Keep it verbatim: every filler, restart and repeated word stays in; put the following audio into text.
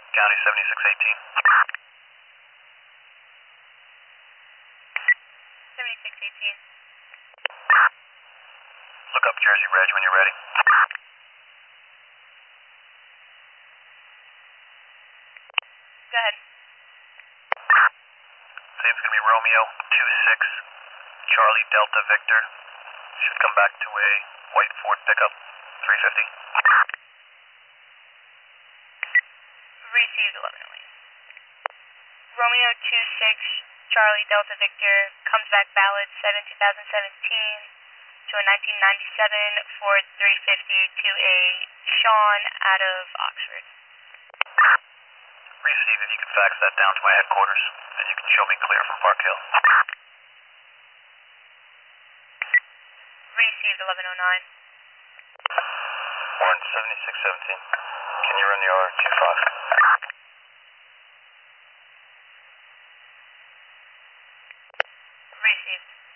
County seventy-six eighteen. seventy-six eighteen. Look up Jersey Reg when you're ready. Go ahead. Same's gonna be Romeo two six, Charlie Delta Victor. Should come back to a white Ford pickup, three fifty. Received eleven oh eight. Romeo two six, Charlie Delta Victor, comes back valid seven two thousand seventeen to a nineteen ninety-seven Ford three fifty to a Sean out of Oxford. Receive if you can fax that down to my headquarters, and you can show me clear from Park Hill. Received eleven oh nine. Orange seventy-six seventeen. Can you run your two five? Received.